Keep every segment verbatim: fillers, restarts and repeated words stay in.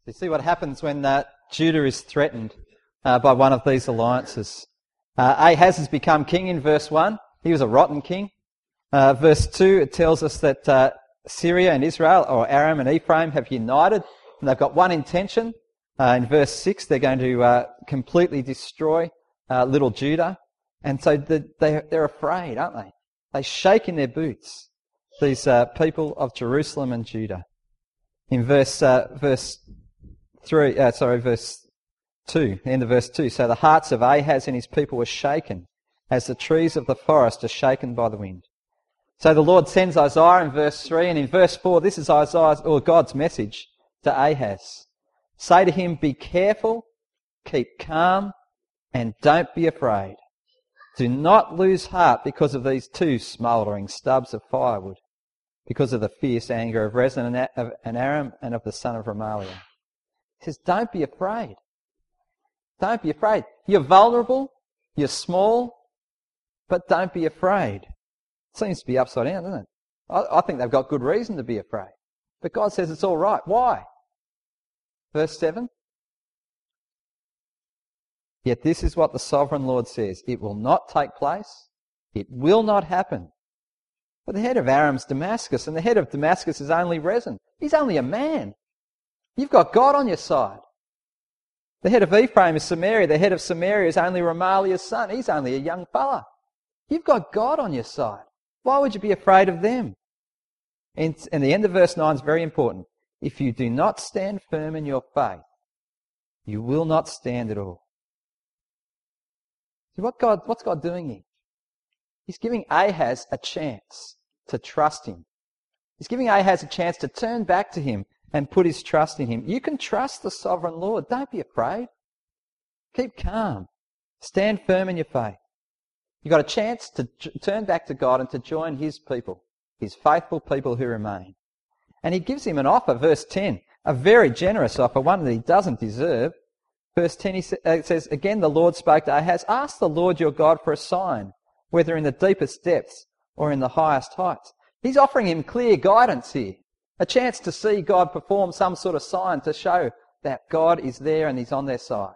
You see what happens when uh, Judah is threatened uh, by one of these alliances. Uh, Ahaz has become king in verse one. He was a rotten king. Uh, verse two, it tells us that uh, Syria and Israel, or Aram and Ephraim, have united, and they've got one intention. Uh, in verse six, they're going to uh, completely destroy uh, little Judah. And so the, they, they're afraid, aren't they? They shake in their boots, these uh, people of Jerusalem and Judah. In verse uh, verse three, uh, sorry, verse two, the end of verse two. So the hearts of Ahaz and his people were shaken, as the trees of the forest are shaken by the wind. So the Lord sends Isaiah in verse three, and in verse four, this is Isaiah's or God's message to Ahaz. Say to him, be careful, keep calm, and don't be afraid. Do not lose heart because of these two smouldering stubs of firewood, because of the fierce anger of Rezin and Aram and of the son of Remaliah. He says, don't be afraid. Don't be afraid. You're vulnerable, you're small, but don't be afraid. It seems to be upside down, doesn't it? I, I think they've got good reason to be afraid. But God says it's all right. Why? Verse seven. Yet this is what the sovereign Lord says. It will not take place. It will not happen. But the head of Aram's Damascus, and the head of Damascus is only Rezin. He's only a man. You've got God on your side. The head of Ephraim is Samaria. The head of Samaria is only Remaliah's son. He's only a young fella. You've got God on your side. Why would you be afraid of them? And, and the end of verse nine is very important. If you do not stand firm in your faith, you will not stand at all. See, what God, what's God doing here? He's giving Ahaz a chance to trust him. He's giving Ahaz a chance to turn back to him and put his trust in him. You can trust the sovereign Lord. Don't be afraid. Keep calm. Stand firm in your faith. You've got a chance to j- turn back to God and to join his people, his faithful people who remain. And he gives him an offer, verse ten, a very generous offer, one that he doesn't deserve. Verse ten, he sa- uh, says, again the Lord spoke to Ahaz, ask the Lord your God for a sign, whether in the deepest depths or in the highest heights. He's offering him clear guidance here, a chance to see God perform some sort of sign to show that God is there and he's on their side.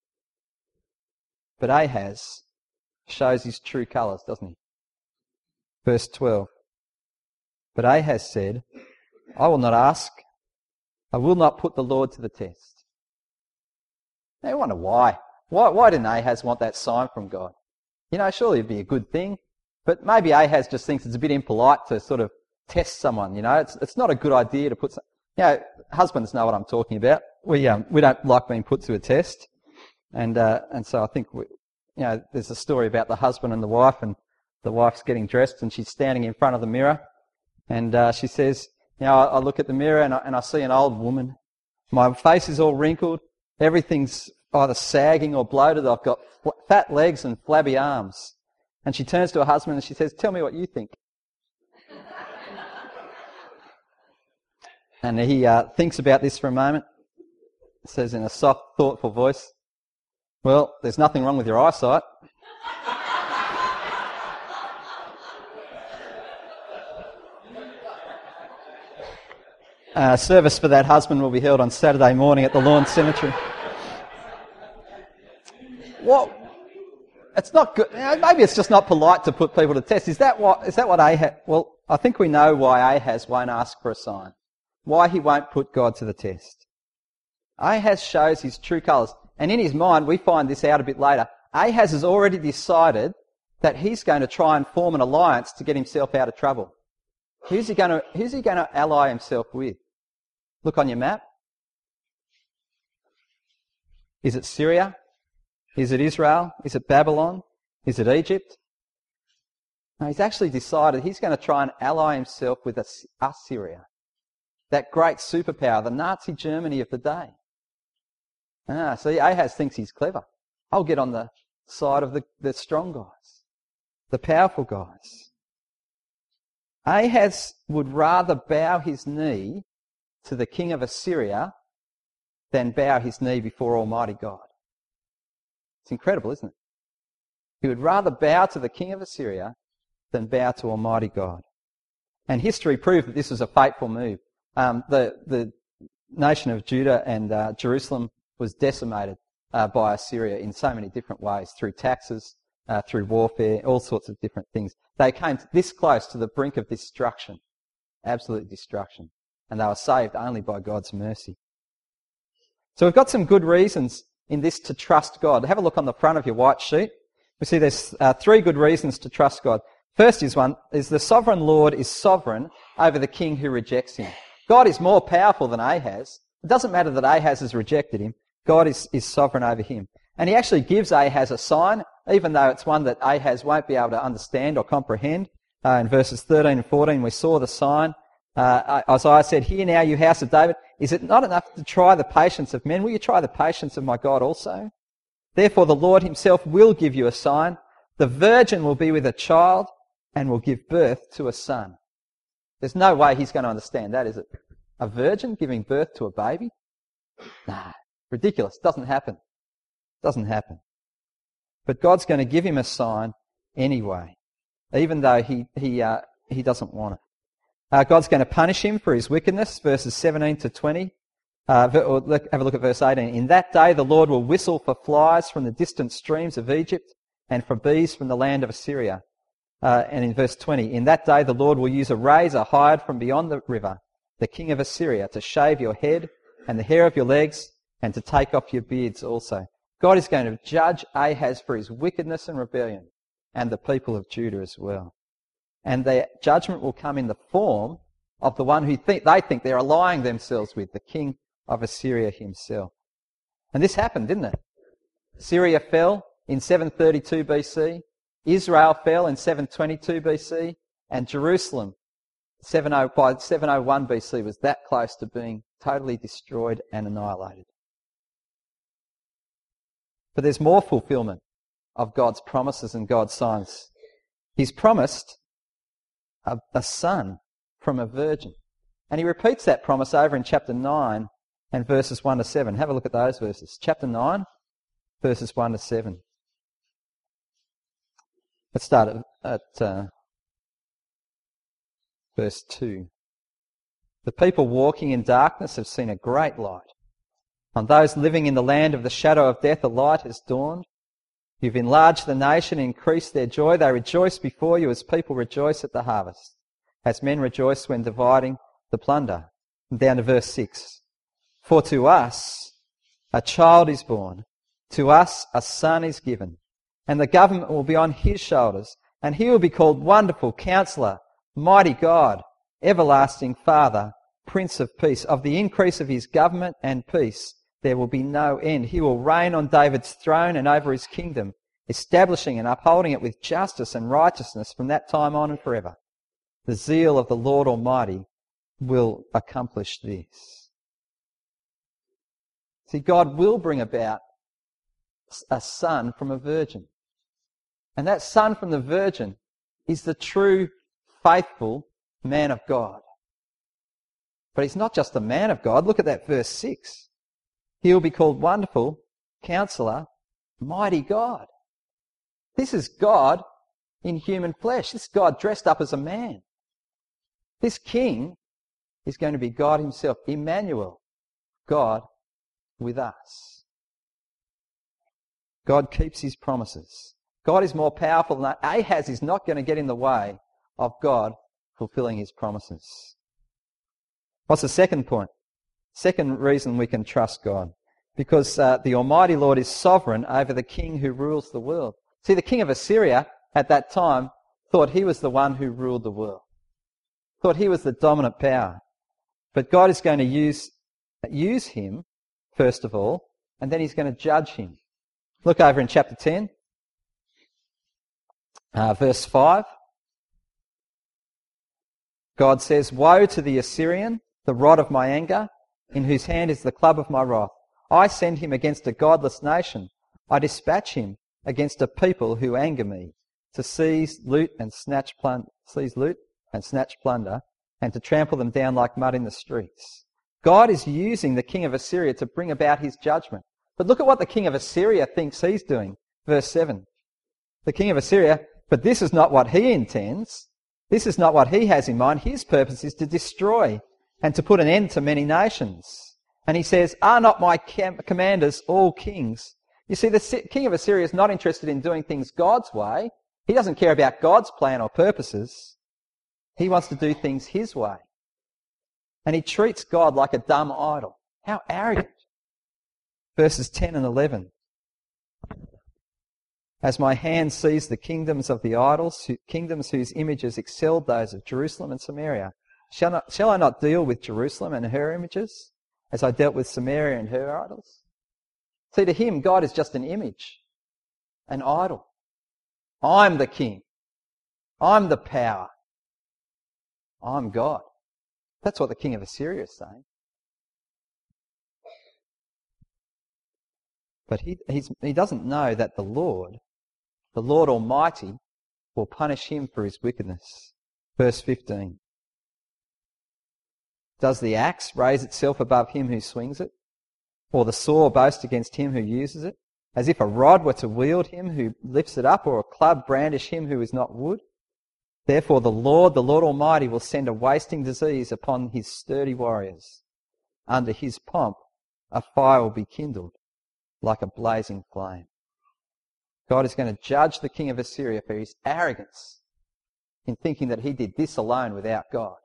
But Ahaz shows his true colours, doesn't he? Verse twelve. But Ahaz said, I will not ask. I will not put the Lord to the test. Now you wonder why. Why, why didn't Ahaz want that sign from God? You know, surely it'd be a good thing. But maybe Ahaz just thinks it's a bit impolite to sort of test someone, you know. It's it's not a good idea to put some... You know, husbands know what I'm talking about. We um, we don't like being put to a test. And uh, and so I think, we, you know, there's a story about the husband and the wife, and the wife's getting dressed and she's standing in front of the mirror. And uh, she says, you know, I, I look at the mirror and I, and I see an old woman. My face is all wrinkled. Everything's either sagging or bloated. I've got fat legs and flabby arms. And she turns to her husband and she says, tell me what you think. And he uh, thinks about this for a moment. Says in a soft, thoughtful voice, well, there's nothing wrong with your eyesight. Uh, service for that husband will be held on Saturday morning at the Lawn Cemetery. What? It's not good. Maybe it's just not polite to put people to test. Is that what? Is that what Ahaz? Well, I think we know why Ahaz won't ask for a sign. Why he won't put God to the test. Ahaz shows his true colours, and in his mind, we find this out a bit later. Ahaz has already decided that he's going to try and form an alliance to get himself out of trouble. Who's he going to? Who's he going to ally himself with? Look on your map. Is it Syria? Is it Israel? Is it Babylon? Is it Egypt? No, he's actually decided he's going to try and ally himself with Assyria, that great superpower, the Nazi Germany of the day. Ah, see, Ahaz thinks he's clever. I'll get on the side of the, the strong guys, the powerful guys. Ahaz would rather bow his knee to the king of Assyria than bow his knee before Almighty God. It's incredible, isn't it? He would rather bow to the king of Assyria than bow to Almighty God. And history proved that this was a fateful move. Um, the, the nation of Judah and uh, Jerusalem was decimated uh, by Assyria in so many different ways, through taxes, uh, through warfare, all sorts of different things. They came this close to the brink of destruction, absolute destruction, and they were saved only by God's mercy. So we've got some good reasons in this to trust God. Have a look on the front of your white sheet. We see there's uh, three good reasons to trust God. First is one, is the sovereign Lord is sovereign over the king who rejects him. God is more powerful than Ahaz. It doesn't matter that Ahaz has rejected him. God is, is sovereign over him. And he actually gives Ahaz a sign, even though it's one that Ahaz won't be able to understand or comprehend. Uh, in verses thirteen and fourteen, we saw the sign. Uh, Isaiah said, "Hear now, you house of David, is it not enough to try the patience of men? Will you try the patience of my God also? Therefore the Lord himself will give you a sign. The virgin will be with a child and will give birth to a son." There's no way he's going to understand that, is it? A virgin giving birth to a baby? Nah, ridiculous. Doesn't happen. Doesn't happen. But God's going to give him a sign anyway, even though he he uh, he doesn't want it. Uh, God's going to punish him for his wickedness, verses seventeen to twenty. Uh, or look, have a look at verse eighteen. "In that day the Lord will whistle for flies from the distant streams of Egypt and for bees from the land of Assyria." Uh, and in verse twenty, "In that day the Lord will use a razor hired from beyond the river, the king of Assyria, to shave your head and the hair of your legs and to take off your beards also." God is going to judge Ahaz for his wickedness and rebellion, and the people of Judah as well. And their judgment will come in the form of the one who think, they think they're allying themselves with, the king of Assyria himself. And this happened, didn't it? Syria fell in seven thirty-two B C, Israel fell in seven twenty-two B C, and Jerusalem by seven oh one B C was that close to being totally destroyed and annihilated. But there's more fulfillment of God's promises and God's signs. He's promised a, a son from a virgin. And he repeats that promise over in chapter nine and verses one to seven. Have a look at those verses. Chapter nine, verses one to seven. Let's start at, at uh, verse two. "The people walking in darkness have seen a great light. On those living in the land of the shadow of death, a light has dawned. You've enlarged the nation and increased their joy. They rejoice before you as people rejoice at the harvest, as men rejoice when dividing the plunder." And down to verse six. "For to us a child is born, to us a son is given, and the government will be on his shoulders, and he will be called Wonderful Counselor, Mighty God, Everlasting Father, Prince of Peace. Of the increase of his government and peace there will be no end. He will reign on David's throne and over his kingdom, establishing and upholding it with justice and righteousness from that time on and forever. The zeal of the Lord Almighty will accomplish this." See, God will bring about a son from a virgin. And that son from the virgin is the true, faithful man of God. But he's not just a man of God. Look at that verse six. "He will be called Wonderful Counselor, Mighty God." This is God in human flesh. This is God dressed up as a man. This king is going to be God himself, Emmanuel, God with us. God keeps his promises. God is more powerful than Ahaz is not going to get in the way of God fulfilling his promises. What's the second point? Second reason we can trust God. Because uh, the Almighty Lord is sovereign over the king who rules the world. See, the king of Assyria at that time thought he was the one who ruled the world. Thought he was the dominant power. But God is going to use, use him, first of all, and then he's going to judge him. Look over in chapter ten, uh, verse five. God says, "Woe to the Assyrian, the rod of my anger, in whose hand is the club of my wrath. I send him against a godless nation. I dispatch him against a people who anger me, to seize, loot, and snatch plunder, seize, loot, and snatch plunder, and to trample them down like mud in the streets." God is using the king of Assyria to bring about his judgment. But look at what the king of Assyria thinks he's doing. Verse seven. The king of Assyria, but this is not what he intends. This is not what he has in mind. His purpose is to destroy and to put an end to many nations. And he says, are not my cam- commanders all kings? You see, the king of Assyria is not interested in doing things God's way. He doesn't care about God's plan or purposes. He wants to do things his way. And he treats God like a dumb idol. How arrogant. Verses ten and eleven. As my hand sees the kingdoms of the idols, kingdoms whose images excelled those of Jerusalem and Samaria, shall, not, shall I not deal with Jerusalem and her images as I dealt with Samaria and her idols? See, to him, God is just an image, an idol. I'm the king. I'm the power. I'm God. That's what the king of Assyria is saying. But he, he's, he doesn't know that the Lord, the Lord Almighty, will punish him for his wickedness. Verse fifteen. Does the axe raise itself above him who swings it? Or the saw boast against him who uses it? As if a rod were to wield him who lifts it up, or a club brandish him who is not wood? Therefore the Lord, the Lord Almighty, will send a wasting disease upon his sturdy warriors. Under his pomp a fire will be kindled like a blazing flame. God is going to judge the king of Assyria for his arrogance in thinking that he did this alone without God.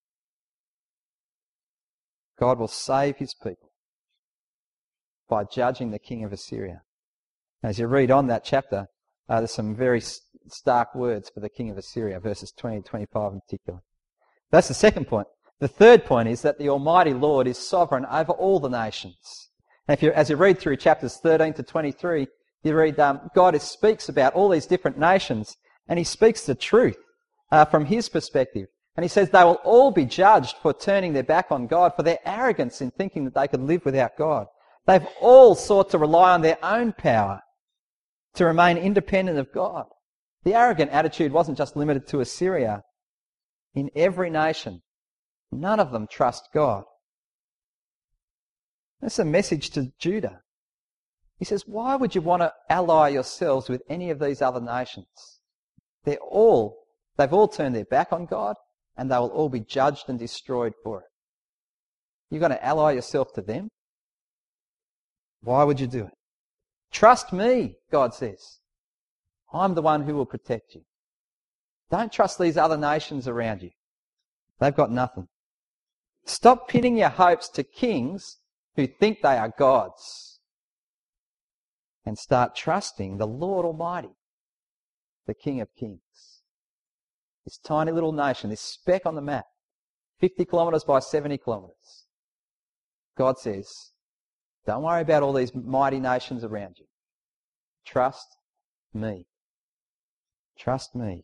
God will save his people by judging the king of Assyria. As you read on that chapter, uh, there's some very stark words for the king of Assyria, verses twenty to twenty-five in particular. That's the second point. The third point is that the Almighty Lord is sovereign over all the nations. And if you, as you read through chapters thirteen to twenty-three, you read um, God is, speaks about all these different nations, and he speaks the truth uh, from his perspective. And he says they will all be judged for turning their back on God, for their arrogance in thinking that they could live without God. They've all sought to rely on their own power to remain independent of God. The arrogant attitude wasn't just limited to Assyria. In every nation, none of them trust God. That's a message to Judah. He says, why would you want to ally yourselves with any of these other nations? They're all, they've all turned their back on God, and they will all be judged and destroyed for it. You're going to ally yourself to them? Why would you do it? Trust me, God says. I'm the one who will protect you. Don't trust these other nations around you. They've got nothing. Stop pinning your hopes to kings who think they are gods, and start trusting the Lord Almighty, the King of Kings. This tiny little nation, this speck on the map, fifty kilometres by seventy kilometres. God says, don't worry about all these mighty nations around you. Trust me. Trust me.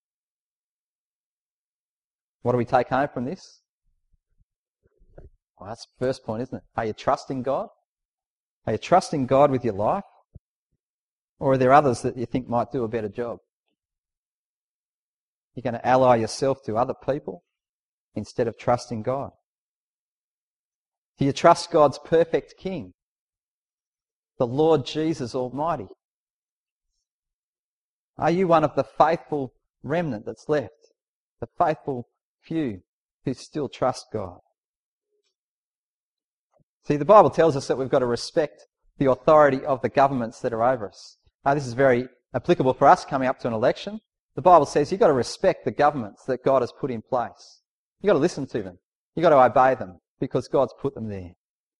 What do we take home from this? Well, that's the first point, isn't it? Are you trusting God? Are you trusting God with your life? Or are there others that you think might do a better job? You're going to ally yourself to other people instead of trusting God. Do you trust God's perfect King, the Lord Jesus Almighty? Are you one of the faithful remnant that's left, the faithful few who still trust God? See, the Bible tells us that we've got to respect the authority of the governments that are over us. Uh, this is very applicable for us coming up to an election. The Bible says you've got to respect the governments that God has put in place. You've got to listen to them. You've got to obey them because God's put them there.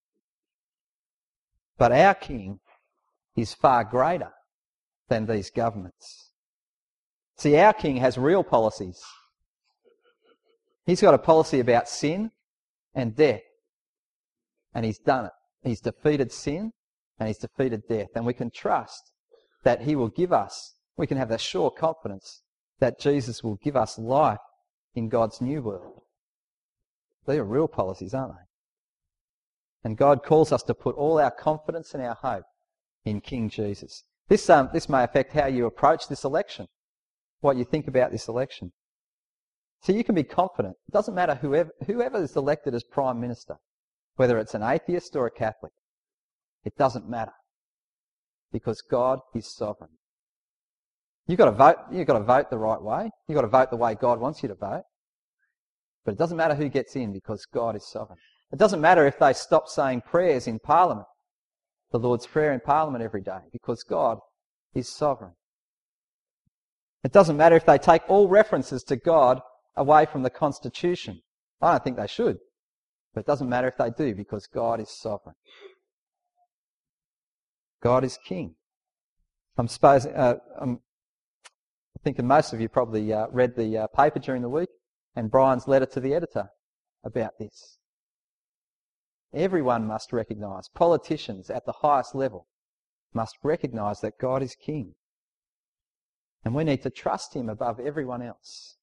But our King is far greater than these governments. See, our King has real policies. He's got a policy about sin and death. And he's done it. He's defeated sin and he's defeated death. And we can trust that he will give us, we can have that sure confidence that Jesus will give us life in God's new world. They are real policies, aren't they? And God calls us to put all our confidence and our hope in King Jesus. This, um, this may affect how you approach this election, what you think about this election. So you can be confident. It doesn't matter whoever, whoever is elected as Prime Minister, whether it's an atheist or a Catholic. It doesn't matter. Because God is sovereign. You've got to vote, you've got to vote the right way. You've got to vote the way God wants you to vote. But it doesn't matter who gets in because God is sovereign. It doesn't matter if they stop saying prayers in Parliament, the Lord's Prayer in Parliament every day, because God is sovereign. It doesn't matter if they take all references to God away from the Constitution. I don't think they should. But it doesn't matter if they do, because God is sovereign. God is King. I'm supposing, uh, I'm thinking most of you probably uh, read the uh, paper during the week and Brian's letter to the editor about this. Everyone must recognise, politicians at the highest level must recognise that God is King. And we need to trust him above everyone else.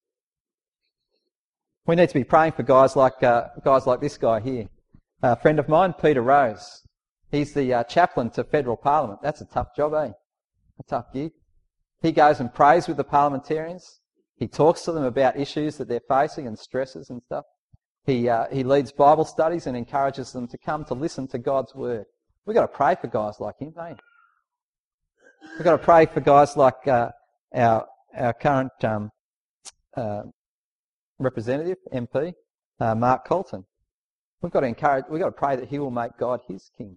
We need to be praying for guys like uh, guys like this guy here. A friend of mine, Peter Rose. He's the uh, chaplain to federal parliament. That's a tough job, eh? A tough gig. He goes and prays with the parliamentarians. He talks to them about issues that they're facing and stresses and stuff. He uh, he leads Bible studies and encourages them to come to listen to God's word. We've got to pray for guys like him, don't we? We've got to pray for guys like uh, our our current um, uh, representative, M P, uh, Mark Colton. We've got to encourage. We've got to pray that he will make God his king.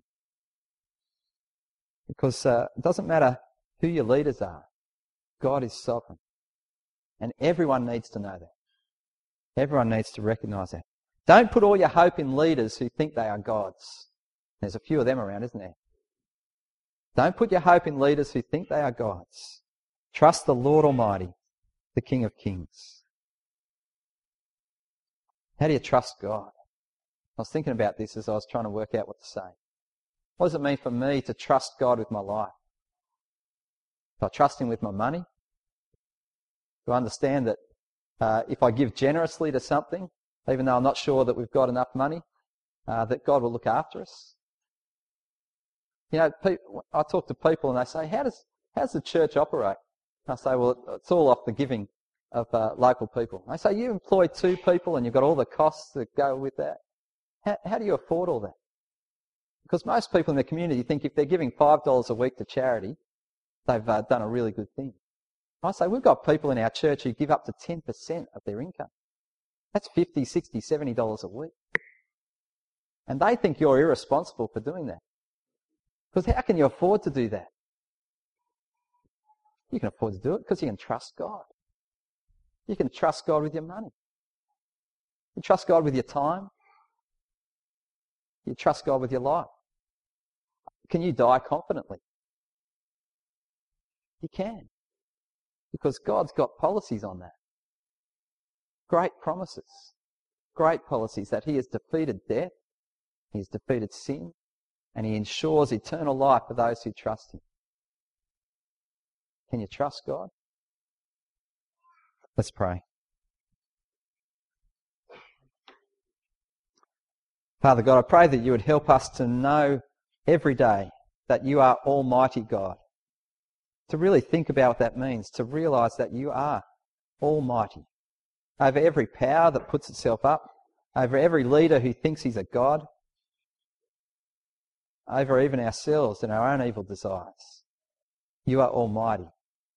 Because uh, it doesn't matter who your leaders are, God is sovereign, and everyone needs to know that. Everyone needs to recognise that. Don't put all your hope in leaders who think they are gods. There's a few of them around, isn't there? Don't put your hope in leaders who think they are gods. Trust the Lord Almighty, the King of Kings. How do you trust God? I was thinking about this as I was trying to work out what to say. What does it mean for me to trust God with my life? Do I trust him with my money? Do I understand that uh, if I give generously to something, even though I'm not sure that we've got enough money, uh, that God will look after us? You know, people, I talk to people and they say, how does, how does the church operate? And I say, well, it's all off the giving of uh, local people. I say, you employ two people and you've got all the costs that go with that. How, how do you afford all that? Because most people in the community think if they're giving five dollars a week to charity, they've uh, done a really good thing. I say, we've got people in our church who give up to ten percent of their income. That's fifty, sixty, seventy dollars a week. And they think you're irresponsible for doing that. Because how can you afford to do that? You can afford to do it because you can trust God. You can trust God with your money. You trust God with your time. You trust God with your life. Can you die confidently? You can. Because God's got policies on that. Great promises. Great policies that he has defeated death, he has defeated sin, and he ensures eternal life for those who trust him. Can you trust God? Let's pray. Father God, I pray that you would help us to know every day that you are Almighty God. To really think about what that means, to realise that you are Almighty. Over every power that puts itself up, over every leader who thinks he's a God, over even ourselves and our own evil desires. You are Almighty.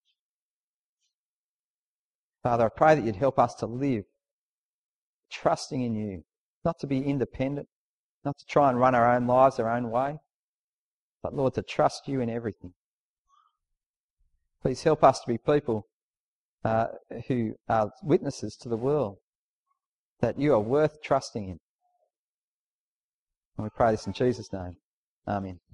Father, I pray that you'd help us to live trusting in you, not to be independent, not to try and run our own lives our own way, but Lord, to trust you in everything. Please help us to be people uh, who are witnesses to the world that you are worth trusting in. And we pray this in Jesus' name. Amen.